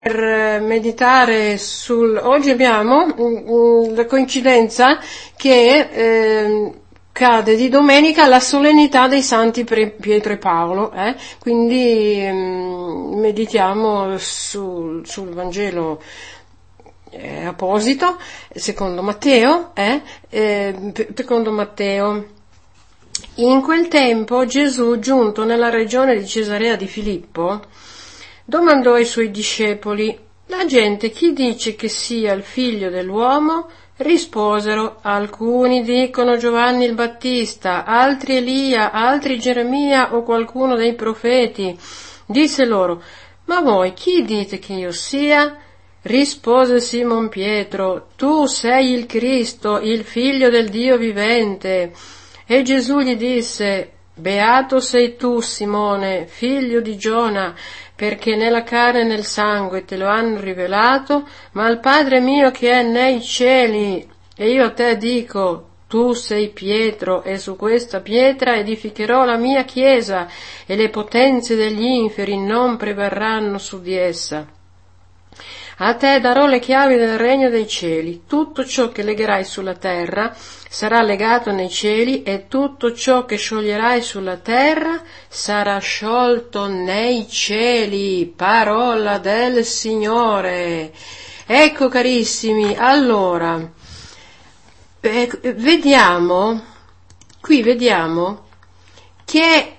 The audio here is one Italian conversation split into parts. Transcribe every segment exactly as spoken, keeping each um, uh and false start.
Per meditare sul... Oggi abbiamo mm, la coincidenza che eh, cade di domenica la solennità dei santi Pietro e Paolo, eh? Quindi mm, meditiamo sul, sul Vangelo eh, apposito, secondo Matteo, eh? Eh, secondo Matteo. In quel tempo Gesù, giunto nella regione di Cesarea di Filippo, domandò ai suoi discepoli: la gente chi dice che sia il figlio dell'uomo? Risposero: alcuni dicono Giovanni il Battista, altri Elia, altri Geremia o qualcuno dei profeti. Disse loro: ma voi chi dite che io sia? Rispose Simon Pietro: tu sei il Cristo, il figlio del Dio vivente. E Gesù gli disse: beato sei tu, Simone, figlio di Giona, perché né la carne né il sangue te lo hanno rivelato, ma il Padre mio che è nei cieli. E io a te dico: tu sei Pietro, e su questa pietra edificherò la mia chiesa, e le potenze degli inferi non prevarranno su di essa. A te darò le chiavi del regno dei cieli. Tutto ciò che legherai sulla terra sarà legato nei cieli, e tutto ciò che scioglierai sulla terra sarà sciolto nei cieli. Parola del Signore. Ecco, carissimi, allora, eh, vediamo, qui vediamo che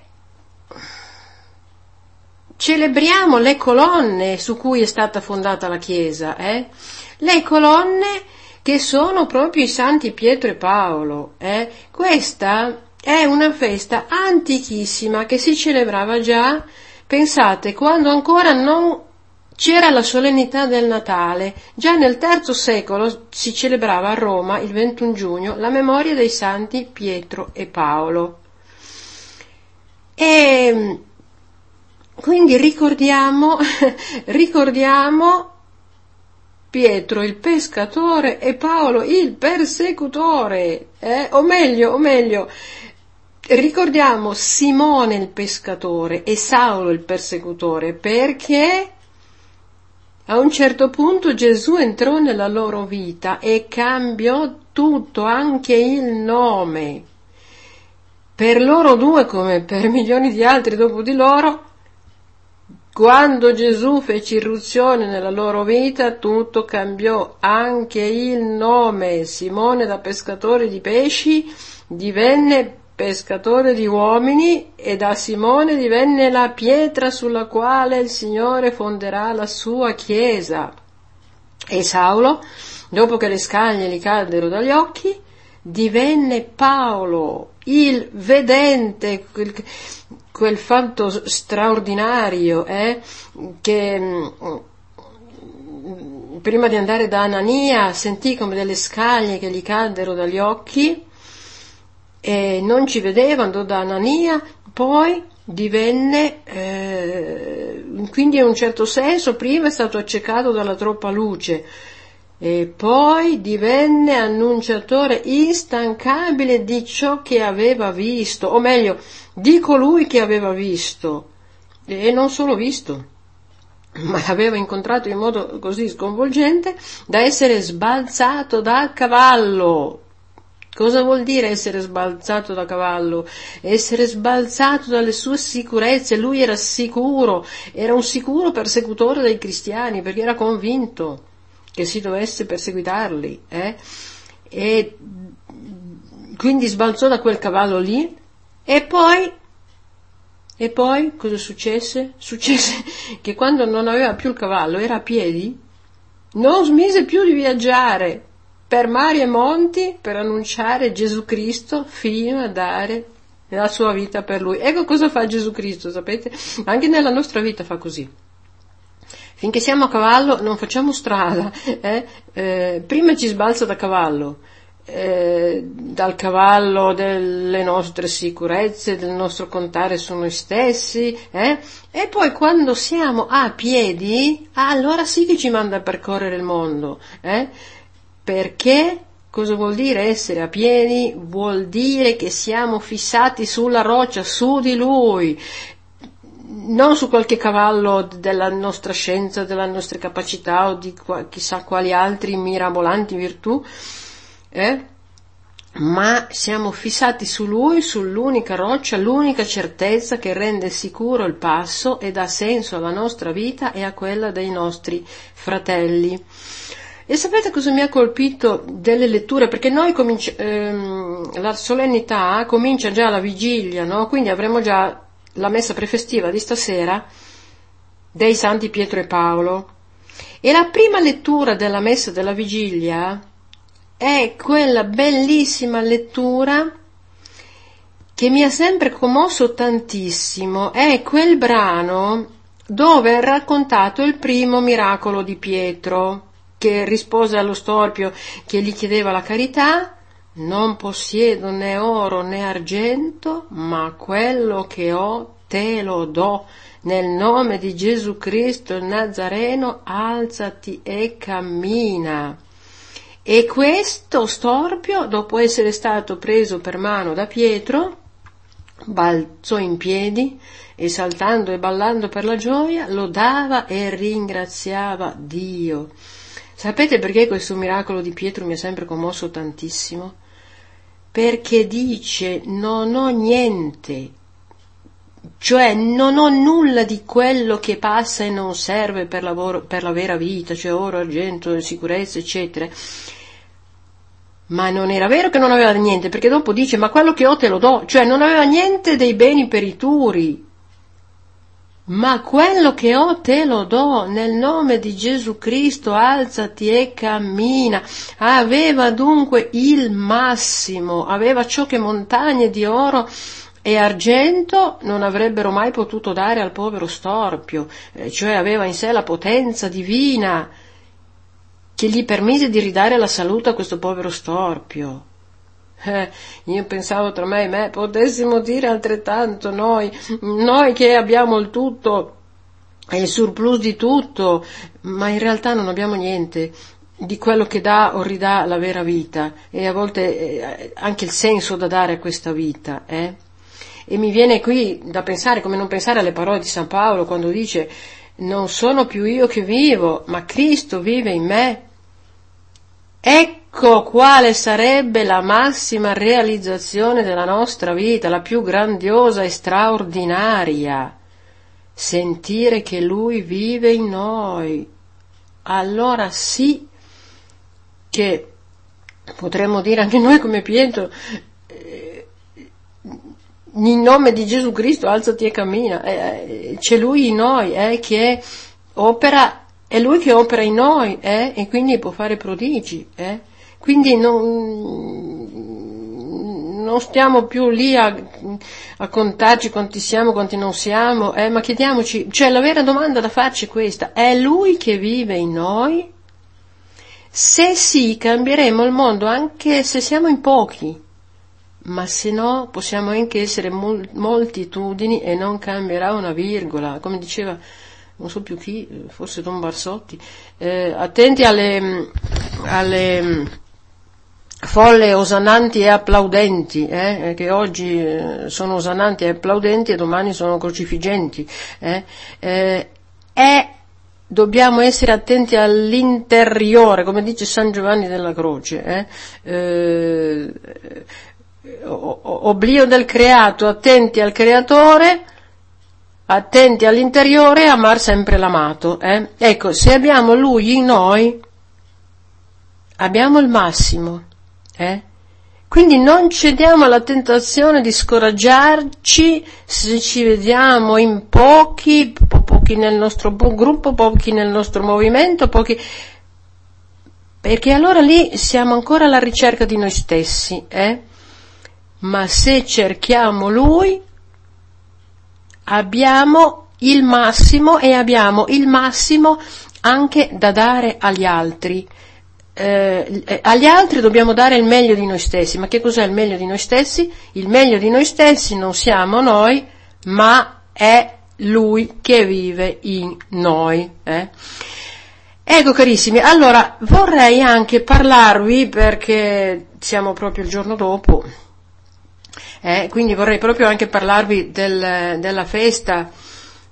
celebriamo le colonne su cui è stata fondata la Chiesa, eh? Le colonne che sono proprio i santi Pietro e Paolo, eh? Questa è una festa antichissima che si celebrava già, pensate, quando ancora non c'era la solennità del Natale. Già nel terzo secolo si celebrava a Roma, il ventuno giugno, la memoria dei santi Pietro e Paolo. E quindi ricordiamo, ricordiamo Pietro il pescatore e Paolo il persecutore, eh? o meglio, o meglio, ricordiamo Simone il pescatore e Saulo il persecutore, perché a un certo punto Gesù entrò nella loro vita e cambiò tutto, anche il nome. Per loro due, come per milioni di altri dopo di loro, quando Gesù fece irruzione nella loro vita, tutto cambiò, anche il nome. Simone, da pescatore di pesci, divenne pescatore di uomini, e da Simone divenne la pietra sulla quale il Signore fonderà la sua Chiesa. E Saulo, dopo che le scaglie gli caddero dagli occhi, divenne Paolo, il vedente, quel, quel fatto straordinario, eh, che mh, prima di andare da Anania sentì come delle scaglie che gli caddero dagli occhi e non ci vedeva, andò da Anania, poi divenne, eh, quindi in un certo senso prima è stato accecato dalla troppa luce, e poi divenne annunciatore instancabile di ciò che aveva visto, o meglio, di colui che aveva visto, e non solo visto, ma l'aveva incontrato in modo così sconvolgente da essere sbalzato dal cavallo. Cosa vuol dire essere sbalzato da cavallo? Essere sbalzato dalle sue sicurezze. Lui era sicuro, era un sicuro persecutore dei cristiani, perché era convinto che si dovesse perseguitarli, eh? E quindi sbalzò da quel cavallo lì, e poi e poi cosa successe? Successe che quando non aveva più il cavallo, era a piedi, non smise più di viaggiare per mari e monti per annunciare Gesù Cristo, fino a dare la sua vita per lui. Ecco cosa fa Gesù Cristo, sapete? Anche nella nostra vita fa così. Finché siamo a cavallo non facciamo strada, eh? Eh, prima ci sbalza da cavallo, eh, dal cavallo delle nostre sicurezze, del nostro contare su noi stessi, eh? E poi quando siamo a piedi, allora sì che ci manda a percorrere il mondo, eh? Perché cosa vuol dire essere a piedi? Vuol dire che siamo fissati sulla roccia, su di Lui. non su qualche cavallo della nostra scienza, della nostra capacità o di chissà quali altri mirabolanti virtù, eh? Ma siamo fissati su Lui, sull'unica roccia, l'unica certezza che rende sicuro il passo e dà senso alla nostra vita e a quella dei nostri fratelli. E sapete cosa mi ha colpito delle letture? Perché noi cominci- ehm, la solennità comincia già alla vigilia, no? Quindi avremo già la messa prefestiva di stasera dei Santi Pietro e Paolo. E la prima lettura della messa della vigilia è quella bellissima lettura che mi ha sempre commosso tantissimo, è quel brano dove è raccontato il primo miracolo di Pietro, che rispose allo storpio che gli chiedeva la carità: non possiedo né oro né argento, ma quello che ho te lo do. Nel nome di Gesù Cristo il Nazareno, alzati e cammina. E questo storpio, dopo essere stato preso per mano da Pietro, balzò in piedi e saltando e ballando per la gioia lodava e ringraziava Dio. Sapete perché questo miracolo di Pietro mi ha sempre commosso tantissimo? Perché dice: non ho niente, cioè non ho nulla di quello che passa e non serve per la, per la vera vita, cioè oro, argento, sicurezza, eccetera. Ma non era vero che non aveva niente, perché dopo dice: ma quello che ho te lo do, cioè non aveva niente dei beni perituri, ma quello che ho te lo do, nel nome di Gesù Cristo alzati e cammina. Aveva dunque il massimo, aveva ciò che montagne di oro e argento non avrebbero mai potuto dare al povero storpio, eh, cioè aveva in sé la potenza divina che gli permise di ridare la salute a questo povero storpio. Eh, io pensavo tra me e me, potessimo dire altrettanto noi, noi che abbiamo il tutto e il surplus di tutto, ma in realtà non abbiamo niente di quello che dà o ridà la vera vita e a volte eh, anche il senso da dare a questa vita. Eh? E mi viene qui da pensare, come non pensare alle parole di San Paolo quando dice: non sono più io che vivo, ma Cristo vive in me. Ecco quale sarebbe la massima realizzazione della nostra vita, la più grandiosa e straordinaria: sentire che Lui vive in noi. Allora sì che potremmo dire anche noi come Pietro: eh, in nome di Gesù Cristo alzati e cammina. Eh, c'è Lui in noi eh, che opera. È Lui che opera in noi, eh? E quindi può fare prodigi, eh? Quindi non, non stiamo più lì a, a contarci quanti siamo, quanti non siamo, eh? Ma chiediamoci, cioè la vera domanda da farci è questa: è Lui che vive in noi? Se sì, cambieremo il mondo anche se siamo in pochi, ma se no possiamo anche essere mol- moltitudini e non cambierà una virgola, come diceva non so più chi, forse Don Barsotti, eh, attenti alle, alle folle osannanti e applaudenti, eh, che oggi sono osannanti e applaudenti e domani sono crocifiggenti. Eh, eh, e dobbiamo essere attenti all'interiore, come dice San Giovanni della Croce, eh, eh, oblio del creato, attenti al creatore, attenti all'interiore e amar sempre l'amato. Eh? Ecco, se abbiamo Lui in noi, abbiamo il massimo. Eh? Quindi non cediamo alla tentazione di scoraggiarci se ci vediamo in pochi, po- pochi nel nostro gruppo, pochi nel nostro movimento, pochi, perché allora lì siamo ancora alla ricerca di noi stessi. Eh? Ma se cerchiamo Lui, abbiamo il massimo e abbiamo il massimo anche da dare agli altri. Eh, agli altri dobbiamo dare il meglio di noi stessi. Ma che cos'è il meglio di noi stessi? Il meglio di noi stessi non siamo noi, ma è Lui che vive in noi. Eh? Ecco carissimi, allora vorrei anche parlarvi, perché siamo proprio il giorno dopo, Eh, quindi vorrei proprio anche parlarvi del, della festa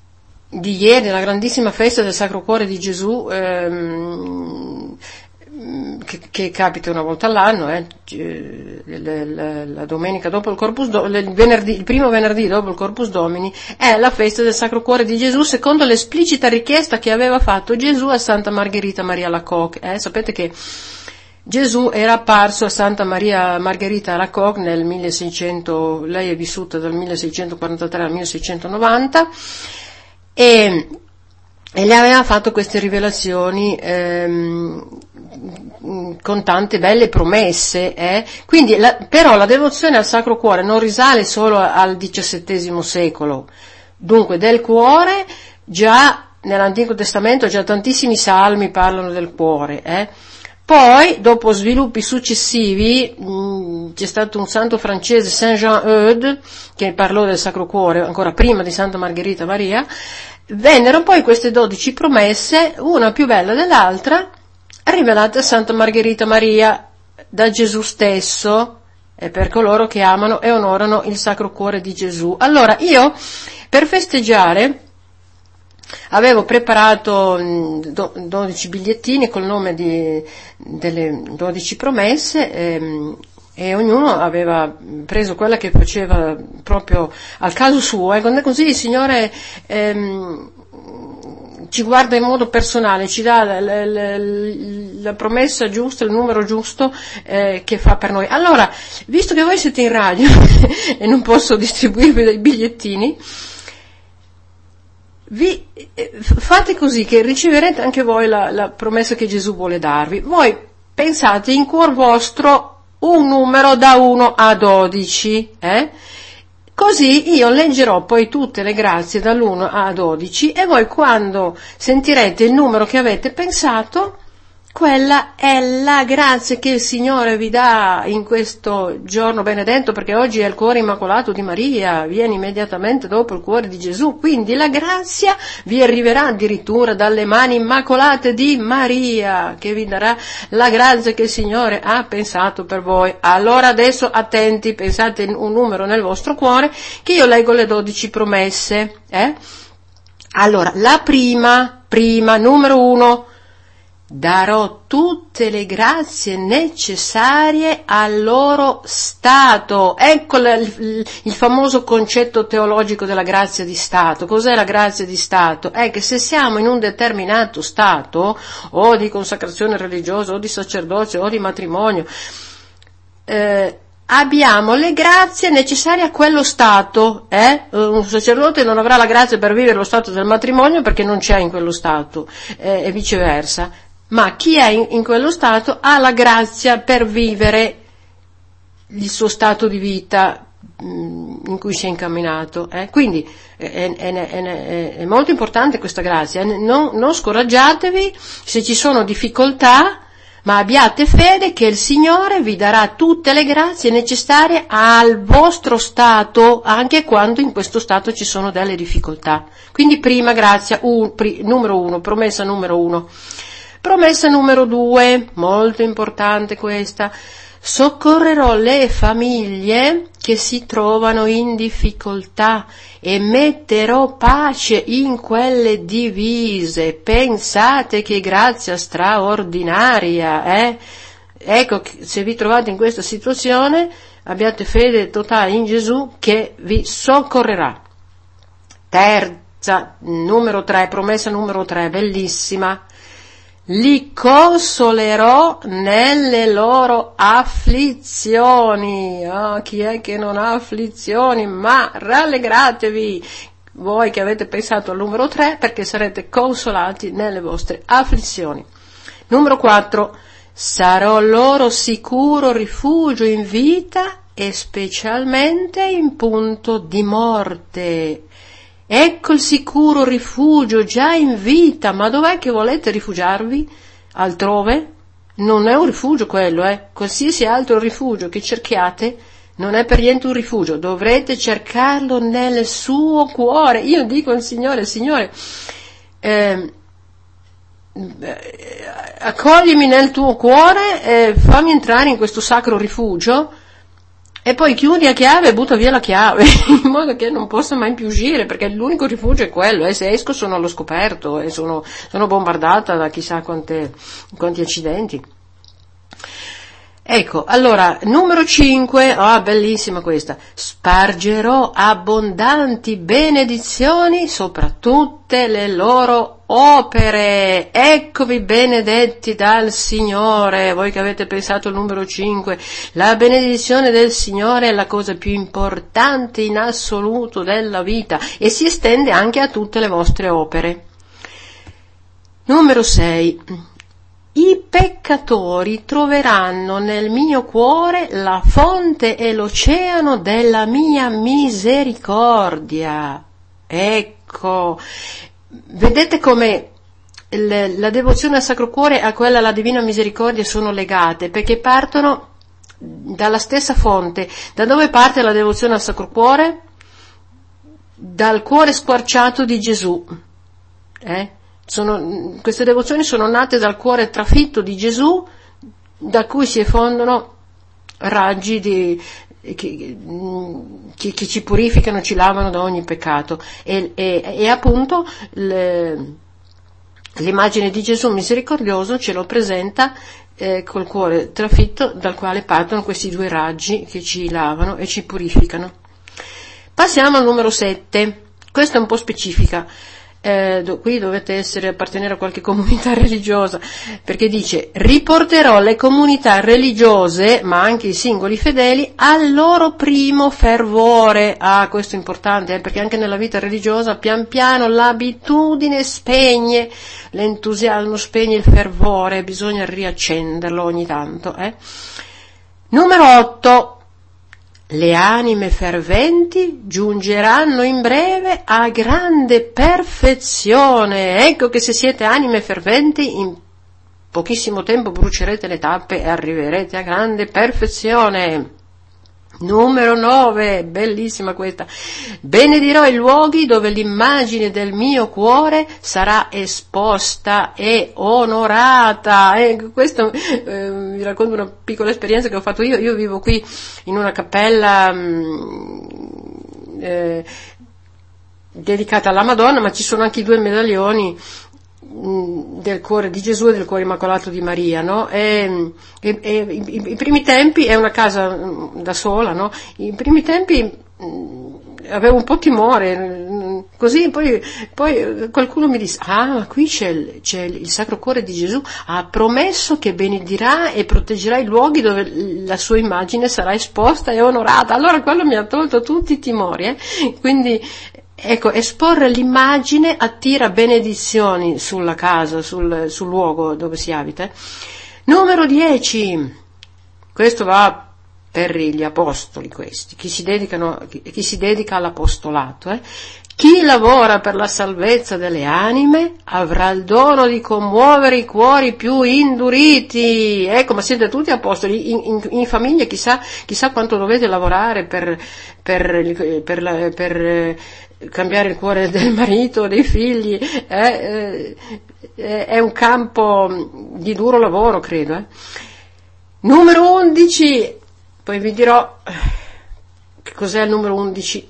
di ieri, la grandissima festa del Sacro Cuore di Gesù, ehm, che, che capita una volta all'anno, eh, la, la, la domenica dopo il Corpus Domini, il, venerdì, il primo venerdì dopo il Corpus Domini, è la festa del Sacro Cuore di Gesù, secondo l'esplicita richiesta che aveva fatto Gesù a Santa Margherita Maria Alacoque. Eh, sapete che Gesù era apparso a Santa Maria Margherita Alacoque nel milleseicento, lei è vissuta dal milleseicentoquarantatré al milleseicentonovanta, e, e le aveva fatto queste rivelazioni ehm, con tante belle promesse, eh? Quindi la, però la devozione al Sacro Cuore non risale solo al diciassettesimo secolo, dunque del cuore già nell'Antico Testamento già tantissimi salmi parlano del cuore, eh? Poi, dopo sviluppi successivi, mh, c'è stato un santo francese, Saint Jean Eudes, che parlò del Sacro Cuore ancora prima di Santa Margherita Maria. Vennero poi queste dodici promesse, una più bella dell'altra, rivelate a Santa Margherita Maria da Gesù stesso, e per coloro che amano e onorano il Sacro Cuore di Gesù. Allora, io, per festeggiare, avevo preparato dodici bigliettini col nome di, delle dodici promesse, e, e ognuno aveva preso quella che faceva proprio al caso suo, e quando è così il Signore ehm, ci guarda in modo personale, ci dà la, la, la, la promessa giusta, il numero giusto eh, che fa per noi. Allora, visto che voi siete in radio e non posso distribuirvi dei bigliettini, vi fate così che riceverete anche voi la, la promessa che Gesù vuole darvi. Voi pensate in cuor vostro un numero da uno a dodici, eh? Così io leggerò poi tutte le grazie dall'uno a dodici, e voi quando sentirete il numero che avete pensato, quella è la grazia che il Signore vi dà in questo giorno benedetto, perché oggi è il cuore immacolato di Maria, viene immediatamente dopo il cuore di Gesù, quindi la grazia vi arriverà addirittura dalle mani immacolate di Maria, che vi darà la grazia che il Signore ha pensato per voi. Allora adesso attenti, pensate un numero nel vostro cuore, che io leggo le dodici promesse, eh? Allora, la prima, prima, numero uno, darò tutte le grazie necessarie al loro stato. Ecco il, il famoso concetto teologico della grazia di stato. Cos'è la grazia di stato? È che se siamo in un determinato stato, o di consacrazione religiosa, o di sacerdozio, o di matrimonio, eh, abbiamo le grazie necessarie a quello stato, eh? Un sacerdote non avrà la grazia per vivere lo stato del matrimonio perché non c'è in quello stato, eh, e viceversa. Ma chi è in, in quello stato ha la grazia per vivere il suo stato di vita mh, in cui si è incamminato. Eh? Quindi è, è, è, è molto importante questa grazia. Non, non scoraggiatevi se ci sono difficoltà, ma abbiate fede che il Signore vi darà tutte le grazie necessarie al vostro stato, anche quando in questo stato ci sono delle difficoltà. Quindi prima grazia, un, pri, numero uno, promessa numero uno. Promessa numero due, molto importante questa: soccorrerò le famiglie che si trovano in difficoltà e metterò pace in quelle divise. Pensate che grazia straordinaria, eh? Ecco, se vi trovate in questa situazione, abbiate fede totale in Gesù che vi soccorrerà. Terza, numero tre, promessa numero tre, bellissima. Li consolerò nelle loro afflizioni. Oh, chi è che non ha afflizioni? Ma rallegratevi, voi che avete pensato al numero tre, perché sarete consolati nelle vostre afflizioni. Numero quattro, sarò loro sicuro rifugio in vita e specialmente in punto di morte. Ecco il sicuro rifugio già in vita. Ma dov'è che volete rifugiarvi? Altrove? Non è un rifugio quello, eh. Qualsiasi altro rifugio che cerchiate non è per niente un rifugio. Dovrete cercarlo nel suo cuore. Io dico al Signore, Signore, eh, accoglimi nel tuo cuore, eh, fammi entrare in questo sacro rifugio. e poi chiudi a chiave e butta via la chiave, in modo che non possa mai più uscire, perché l'unico rifugio è quello, e se esco sono allo scoperto e sono, sono bombardata da chissà quante, quanti accidenti. Ecco, allora, numero cinque, ah, bellissima questa, spargerò abbondanti benedizioni sopra tutte le loro opere, eccovi benedetti dal Signore. Voi che avete pensato al numero cinque, la benedizione del Signore è la cosa più importante in assoluto della vita e si estende anche a tutte le vostre opere. Numero sei. I peccatori troveranno nel mio cuore la fonte e l'oceano della mia misericordia. Ecco, vedete come le, la devozione al Sacro Cuore e a quella alla Divina Misericordia sono legate, perché partono dalla stessa fonte. Da dove parte la devozione al Sacro Cuore? Dal cuore squarciato di Gesù. Eh? Sono, queste devozioni sono nate dal cuore trafitto di Gesù, da cui si effondono raggi di, che, che, che ci purificano, ci lavano da ogni peccato. E, e, e appunto le, l'immagine di Gesù misericordioso ce lo presenta eh, col cuore trafitto dal quale partono questi due raggi che ci lavano e ci purificano. Passiamo al numero sette. Questa è un po' specifica. Eh, do, qui dovete essere, appartenere a qualche comunità religiosa, perché dice: riporterò le comunità religiose, ma anche i singoli fedeli, al loro primo fervore. Ah, questo è importante, eh, perché anche nella vita religiosa pian piano l'abitudine spegne l'entusiasmo, spegne il fervore, bisogna riaccenderlo ogni tanto. Eh. Numero otto. Le anime ferventi giungeranno in breve a grande perfezione. Ecco che se siete anime ferventi, in pochissimo tempo brucerete le tappe e arriverete a grande perfezione. Numero nove, bellissima questa. Benedirò i luoghi dove l'immagine del mio cuore sarà esposta e onorata. Ecco, questo eh, vi racconto una piccola esperienza che ho fatto io. Io vivo qui in una cappella mh, eh, dedicata alla Madonna, ma ci sono anche i due medaglioni del cuore di Gesù e del cuore immacolato di Maria, no? E, e, e i, i primi tempi è una casa da sola, no? I primi tempi mh, avevo un po' timore, mh, così poi, poi qualcuno mi disse: ah, qui c'è il, c'è il Sacro Cuore di Gesù, ha promesso che benedirà e proteggerà i luoghi dove la sua immagine sarà esposta e onorata. Allora quello mi ha tolto tutti i timori, eh? Quindi ecco, esporre l'immagine attira benedizioni sulla casa, sul, sul luogo dove si abita. Numero dieci. Questo va per gli apostoli, questi, chi si dedicano, chi, chi si dedica all'apostolato. Eh. Chi lavora per la salvezza delle anime avrà il dono di commuovere i cuori più induriti. Ecco, ma siete tutti apostoli, in, in, in famiglia chissà, chissà quanto dovete lavorare per, per, per, la, per cambiare il cuore del marito, dei figli, eh, eh, è un campo di duro lavoro, credo. Eh. Numero undici, poi vi dirò che cos'è il numero undici.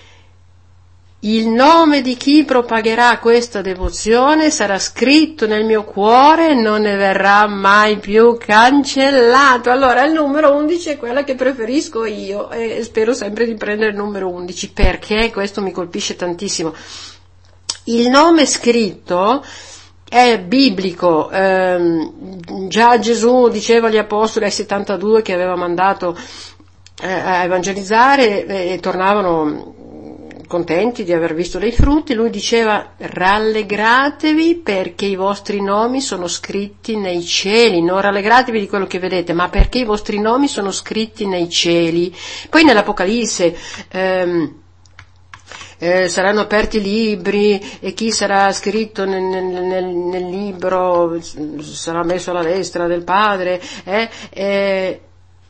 Il nome di chi propagherà questa devozione sarà scritto nel mio cuore e non ne verrà mai più cancellato. Allora, il numero undici è quella che preferisco io e spero sempre di prendere il numero undici, perché questo mi colpisce tantissimo. Il nome scritto è biblico, ehm, già Gesù diceva agli apostoli ai settantadue che aveva mandato eh, a evangelizzare e, e tornavano contenti di aver visto dei frutti, lui diceva: rallegratevi perché i vostri nomi sono scritti nei cieli. Non rallegratevi di quello che vedete, ma perché i vostri nomi sono scritti nei cieli. Poi nell'Apocalisse ehm, eh, saranno aperti i libri e chi sarà scritto nel, nel, nel libro sarà messo alla destra del Padre, eh, eh,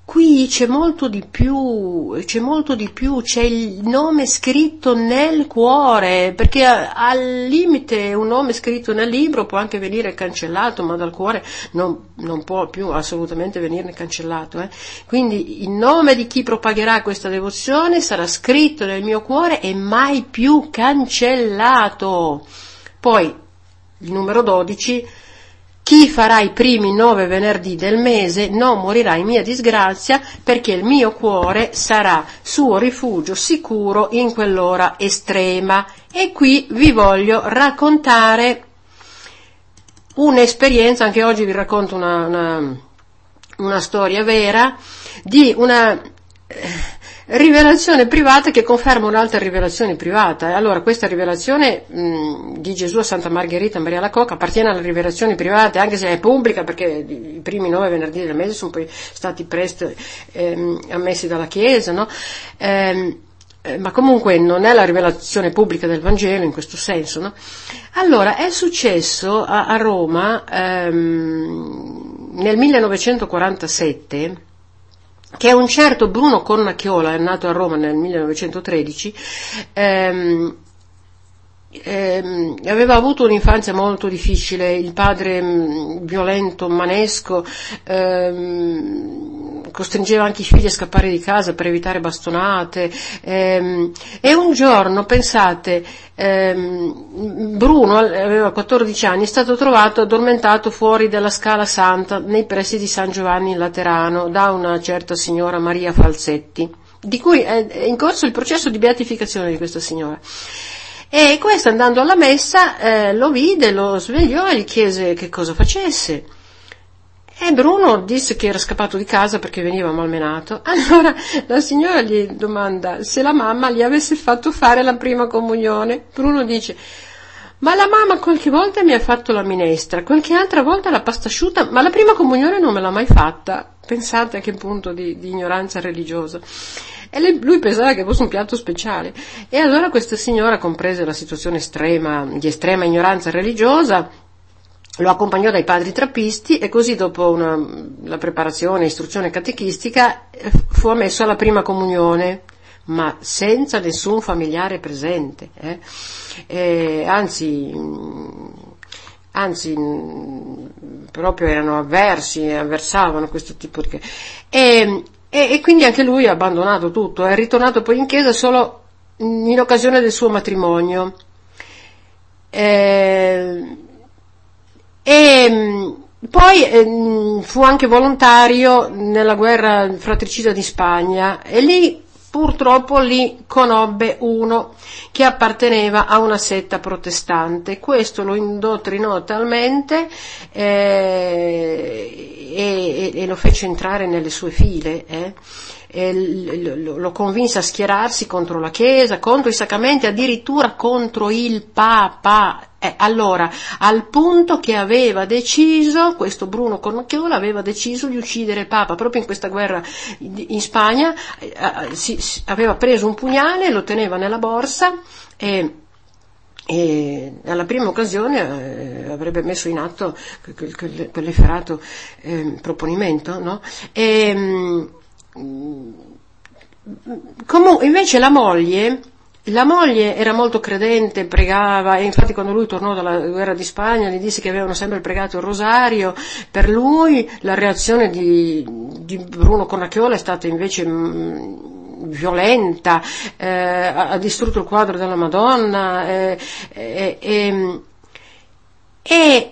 Qui c'è molto di più, c'è molto di più, c'è il nome scritto nel cuore, perché al limite un nome scritto nel libro può anche venire cancellato, ma dal cuore non, non può più assolutamente venirne cancellato. Eh. Quindi il nome di chi propagherà questa devozione sarà scritto nel mio cuore e mai più cancellato. Poi, il numero dodici, chi farà i primi nove venerdì del mese non morirà in mia disgrazia, perché il mio cuore sarà suo rifugio sicuro in quell'ora estrema. E qui vi voglio raccontare un'esperienza, anche oggi vi racconto una, una, una storia vera, di una rivelazione privata che conferma un'altra rivelazione privata. Allora, questa rivelazione mh, di Gesù a Santa Margherita Maria Alacoque appartiene alle rivelazioni private, anche se è pubblica, perché i primi nove venerdì del mese sono poi stati presto ehm, ammessi dalla Chiesa, no? Ehm, eh, ma comunque non è la rivelazione pubblica del Vangelo in questo senso, no? Allora, è successo a, a Roma ehm, nel millenovecentoquarantasette, che un certo Bruno Cornacchiola, è nato a Roma nel millenovecentotredici, ehm, ehm, aveva avuto un'infanzia molto difficile, il padre mh, violento, manesco, ehm, costringeva anche i figli a scappare di casa per evitare bastonate, ehm, e un giorno, pensate, ehm, Bruno aveva quattordici anni, è stato trovato addormentato fuori dalla Scala Santa nei pressi di San Giovanni in Laterano da una certa signora Maria Falsetti, di cui è in corso il processo di beatificazione di questa signora. E questo, andando alla messa, eh, lo vide, lo svegliò e gli chiese che cosa facesse. E Bruno disse che era scappato di casa perché veniva malmenato. Allora la signora gli domanda se la mamma gli avesse fatto fare la prima comunione. Bruno dice: ma la mamma qualche volta mi ha fatto la minestra, qualche altra volta la pasta asciutta, ma la prima comunione non me l'ha mai fatta. Pensate a che punto di, di ignoranza religiosa. E lei, lui pensava che fosse un piatto speciale. E allora questa signora comprese la situazione estrema, di estrema ignoranza religiosa, lo accompagnò dai padri trappisti e così, dopo una, la preparazione, istruzione catechistica, fu ammesso alla prima comunione, ma senza nessun familiare presente, eh? E, anzi, anzi, proprio erano avversi, avversavano questo tipo di... E, e, e quindi anche lui ha abbandonato tutto, è ritornato poi in chiesa solo in occasione del suo matrimonio. E, E poi eh, fu anche volontario nella guerra fratricida di Spagna e lì, purtroppo, lì conobbe uno che apparteneva a una setta protestante. Questo lo indottrinò talmente eh, e, e lo fece entrare nelle sue file, eh. E lo, lo convinse a schierarsi contro la Chiesa, contro i sacramenti, addirittura contro il Papa. Eh, allora, al punto che aveva deciso, questo Bruno Cornacchiola aveva deciso di uccidere il Papa, proprio in questa guerra in Spagna, eh, si, si, aveva preso un pugnale, lo teneva nella borsa e, e alla prima occasione eh, avrebbe messo in atto quel, quel, quell'efferato eh, proponimento, no? E, mh, comunque, invece la moglie, la moglie era molto credente, pregava, e infatti quando lui tornò dalla guerra di Spagna gli disse che avevano sempre pregato il rosario per lui. La reazione di, di Bruno Cornacchiola è stata invece mh, violenta, eh, ha, ha distrutto il quadro della Madonna, eh, eh, eh, e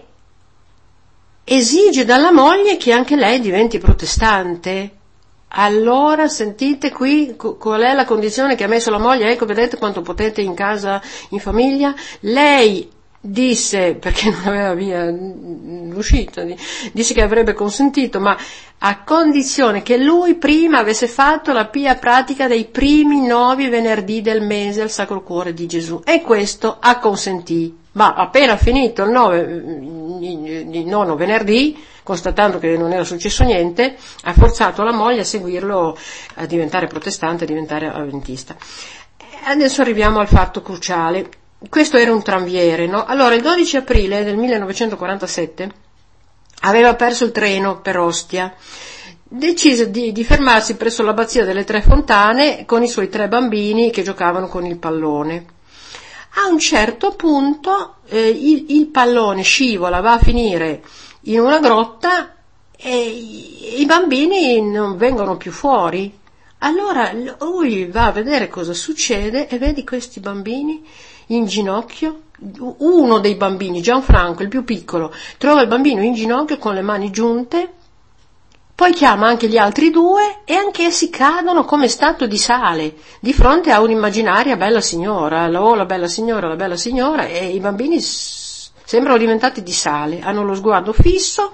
esige dalla moglie che anche lei diventi protestante. Allora, sentite qui qual è la condizione che ha messo la moglie. Ecco, vedete quanto potete in casa, in famiglia. Lei disse, perché non aveva via l'uscita, disse che avrebbe consentito, ma a condizione che lui prima avesse fatto la pia pratica dei primi nove venerdì del mese al Sacro Cuore di Gesù. E questo acconsentì. Ma appena finito il, nove, il nono venerdì, constatando che non era successo niente, ha forzato la moglie a seguirlo, a diventare protestante, a diventare avventista. Adesso arriviamo al fatto cruciale. Questo era un tranviere, no? Allora, il dodici aprile del millenovecentoquarantasette aveva perso il treno per Ostia. decise di, di fermarsi presso l'abbazia delle Tre Fontane con i suoi tre bambini che giocavano con il pallone. A un certo punto eh, il, il pallone scivola, va a finire in una grotta e i, i bambini non vengono più fuori. Allora lui va a vedere cosa succede e vedi questi bambini in ginocchio. Uno dei bambini, Gianfranco, il più piccolo, trova il bambino in ginocchio con le mani giunte, poi chiama anche gli altri due e anch'essi cadono come stato di sale di fronte a un'immaginaria bella signora, oh la bella signora, la bella signora, e i bambini s- sembrano diventati di sale, hanno lo sguardo fisso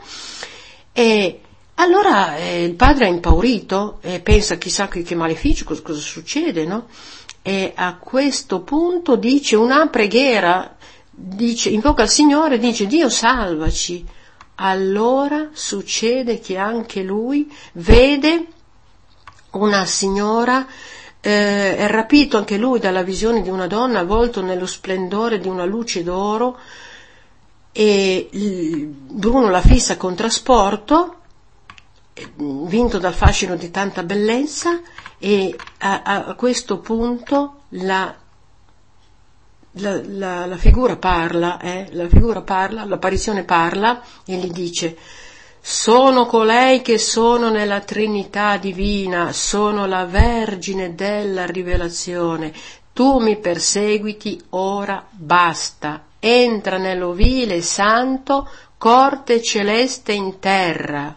e allora eh, il padre è impaurito e pensa chissà che, che maleficio, cosa, cosa succede, no? E a questo punto dice una preghiera, dice, invoca il Signore, dice Dio salvaci. Allora succede che anche lui vede una signora, eh, è rapito anche lui dalla visione di una donna avvolto nello splendore di una luce d'oro, e Bruno la fissa con trasporto, vinto dal fascino di tanta bellezza, e a, a questo punto la, la, la, la figura parla, eh, la figura parla, l'apparizione parla e gli dice: sono colei che sono nella Trinità divina, sono la Vergine della rivelazione, tu mi perseguiti, ora basta, entra nell'ovile santo, corte celeste in terra.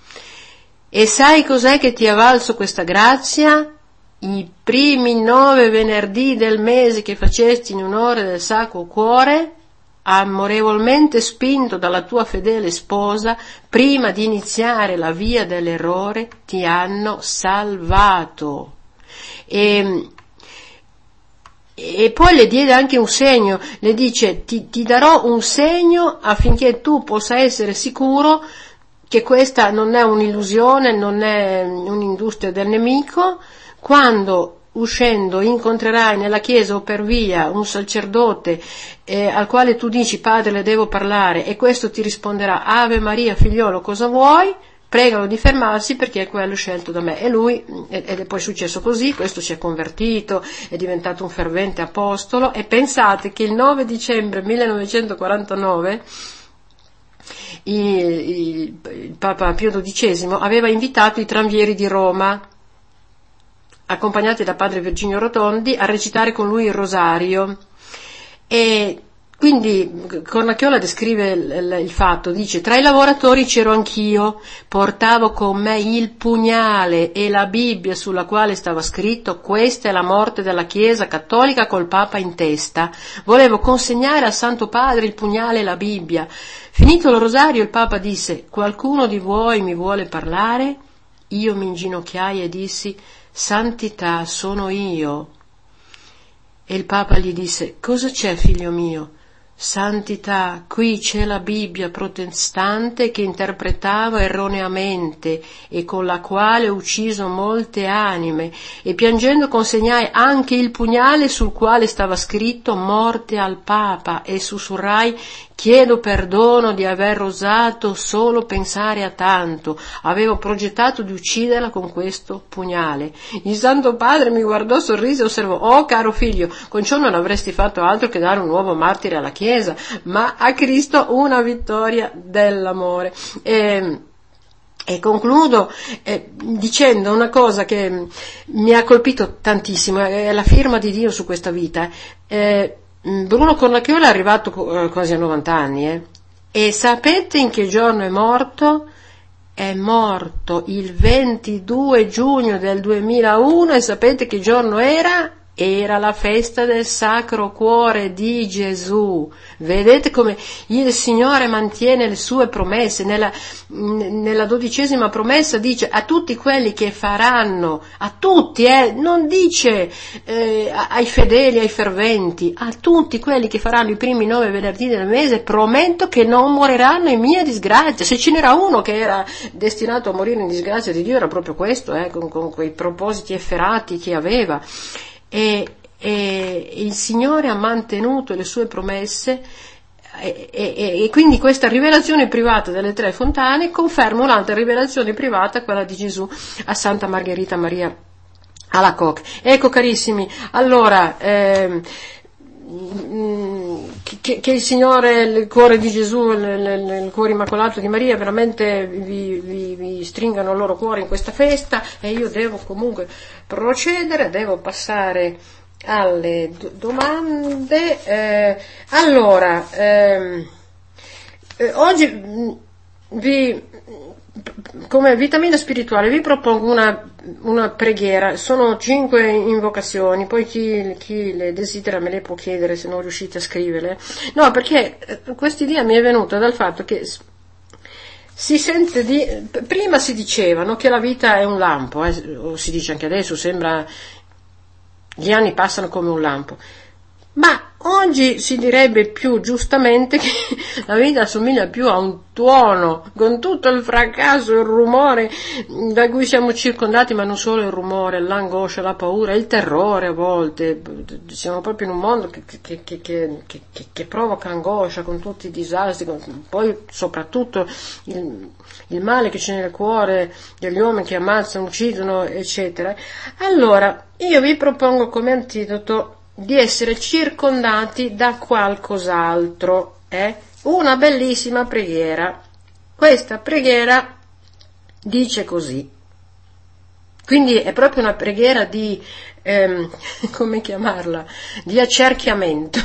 E sai cos'è che ti ha valso questa grazia? I primi nove venerdì del mese che facesti in onore del Sacro Cuore, amorevolmente spinto dalla tua fedele sposa, prima di iniziare la via dell'errore, ti hanno salvato. E, e poi le diede anche un segno, le dice: ti, ti darò un segno affinché tu possa essere sicuro che questa non è un'illusione, non è un'industria del nemico. Quando uscendo incontrerai nella chiesa o per via un sacerdote eh, al quale tu dici: padre, le devo parlare, e questo ti risponderà: Ave Maria, figliolo, cosa vuoi? Pregalo di fermarsi perché è quello scelto da me. E lui, ed è poi successo così, questo si è convertito, è diventato un fervente apostolo, e pensate che il nove dicembre millenovecentoquarantanove il, il, il Papa Pio dodicesimo aveva invitato i tranvieri di Roma, accompagnati da padre Virginio Rotondi, a recitare con lui il rosario. E quindi Cornacchiola descrive il, il fatto, dice: tra i lavoratori c'ero anch'io, portavo con me il pugnale e la Bibbia sulla quale stava scritto: questa è la morte della Chiesa cattolica col Papa in testa. Volevo consegnare al Santo Padre il pugnale e la Bibbia. Finito il rosario, il Papa disse: qualcuno di voi mi vuole parlare? Io mi inginocchiai e dissi: Santità, sono io. E il Papa gli disse: cosa c'è, figlio mio? Santità, qui c'è la Bibbia protestante che interpretava erroneamente e con la quale ho ucciso molte anime, e piangendo consegnai anche il pugnale sul quale stava scritto morte al Papa, e sussurrai: chiedo perdono di aver osato solo pensare a tanto, avevo progettato di ucciderla con questo pugnale. Il Santo Padre mi guardò, sorrise e osservò: oh caro figlio, con ciò non avresti fatto altro che dare un nuovo martire alla Chiesa, ma a Cristo una vittoria dell'amore. E, e concludo eh, dicendo una cosa che mi ha colpito tantissimo, è la firma di Dio su questa vita. Eh, Bruno Cornacchiola è arrivato eh, quasi a novanta anni, eh, e sapete in che giorno è morto? È morto il ventidue giugno del duemilauno, e sapete che giorno era? Era la festa del Sacro Cuore di Gesù. Vedete come il Signore mantiene le sue promesse. Nella, nella dodicesima promessa dice: a tutti quelli che faranno, a tutti, eh, non dice eh, ai fedeli, ai ferventi, a tutti quelli che faranno i primi nove venerdì del mese, prometto che non moriranno in mia disgrazia. Se ce n'era uno che era destinato a morire in disgrazia di Dio, era proprio questo, eh, con, con quei propositi efferati che aveva. E, e il Signore ha mantenuto le sue promesse, e, e, e quindi questa rivelazione privata delle tre fontane conferma un'altra rivelazione privata, quella di Gesù a Santa Margherita Maria Alacoque. Ecco carissimi, allora ehm, che, che il Signore, il cuore di Gesù, il, il, il cuore immacolato di Maria veramente vi, vi, vi stringano il loro cuore in questa festa, e io devo comunque procedere, devo passare alle do- domande. Eh, allora ehm, eh, oggi vi, come vitamina spirituale, vi propongo una, una preghiera. Sono cinque invocazioni, poi chi, chi le desidera me le può chiedere se non riuscite a scriverle. No, perché quest'idea mi è venuta dal fatto che si sente di, prima si dicevano che la vita è un lampo, eh, o si dice anche adesso, sembra, gli anni passano come un lampo. Ma oggi si direbbe più giustamente che la vita assomiglia più a un tuono, con tutto il fracasso, il rumore da cui siamo circondati, ma non solo il rumore, l'angoscia, la paura, il terrore a volte. Siamo proprio in un mondo che, che, che, che, che, che provoca angoscia, con tutti i disastri, con, poi soprattutto il, il male che c'è nel cuore degli uomini che ammazzano, uccidono, eccetera. Allora, io vi propongo come antidoto di essere circondati da qualcos'altro, eh? Una bellissima preghiera. Questa preghiera dice così, quindi è proprio una preghiera di, ehm, come chiamarla, di accerchiamento.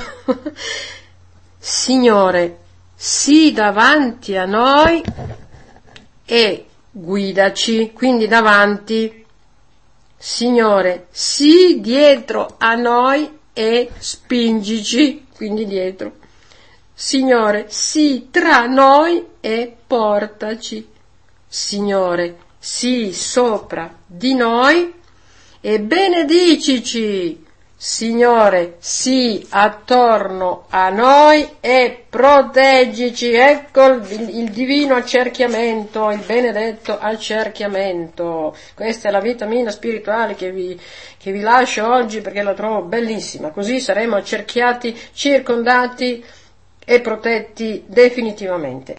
Signore, sii davanti a noi e guidaci, quindi davanti. Signore, sii dietro a noi e spingici, quindi dietro. Signore, sii tra noi e portaci. Signore, sii sopra di noi e benedicici. Signore, sii attorno a noi e proteggici. Ecco il, il divino accerchiamento, il benedetto accerchiamento. Questa è la vitamina spirituale che vi, che vi lascio oggi, perché la trovo bellissima. Così saremo accerchiati, circondati e protetti definitivamente.